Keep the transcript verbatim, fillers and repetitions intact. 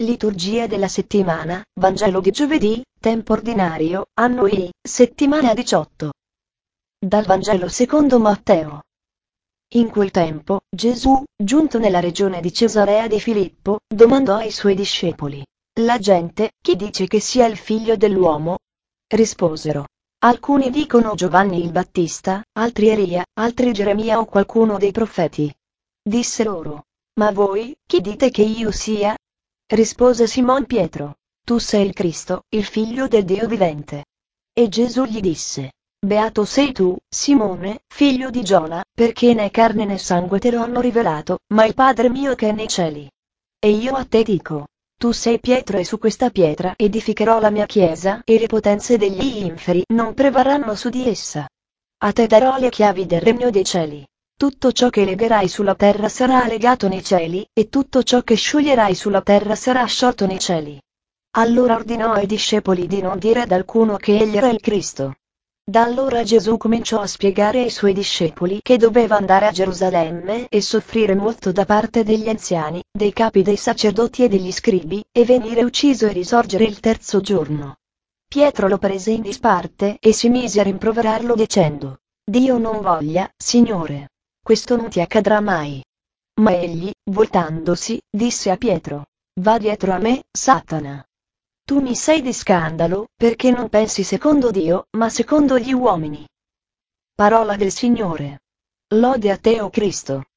Liturgia della settimana, Vangelo di giovedì, tempo ordinario, anno I, settimana diciotto. Dal Vangelo secondo Matteo. In quel tempo, Gesù, giunto nella regione di Cesarea di Filippo, domandò ai suoi discepoli: La gente, chi dice che sia il figlio dell'uomo? Risposero: alcuni dicono Giovanni il Battista, altri Elia, altri Geremia o qualcuno dei profeti. Disse loro: ma voi, chi dite che io sia? Rispose Simon Pietro: tu sei il Cristo, il figlio del Dio vivente. E Gesù gli disse: beato sei tu, Simone, figlio di Giona, perché né carne né sangue te lo hanno rivelato, ma il Padre mio che è nei cieli. E io a te dico: tu sei Pietro e su questa pietra edificherò la mia chiesa, e le potenze degli inferi non prevarranno su di essa. A te darò le chiavi del regno dei cieli. Tutto ciò che legherai sulla terra sarà legato nei cieli, e tutto ciò che scioglierai sulla terra sarà sciolto nei cieli. Allora ordinò ai discepoli di non dire ad alcuno che egli era il Cristo. Da allora Gesù cominciò a spiegare ai suoi discepoli che doveva andare a Gerusalemme e soffrire molto da parte degli anziani, dei capi dei sacerdoti e degli scribi, e venire ucciso e risorgere il terzo giorno. Pietro lo prese in disparte e si mise a rimproverarlo dicendo: Dio non voglia, Signore. Questo non ti accadrà mai. Ma egli, voltandosi, disse a Pietro: va dietro a me, Satana. Tu mi sei di scandalo, perché non pensi secondo Dio, ma secondo gli uomini. Parola del Signore. Lode a te, o Cristo.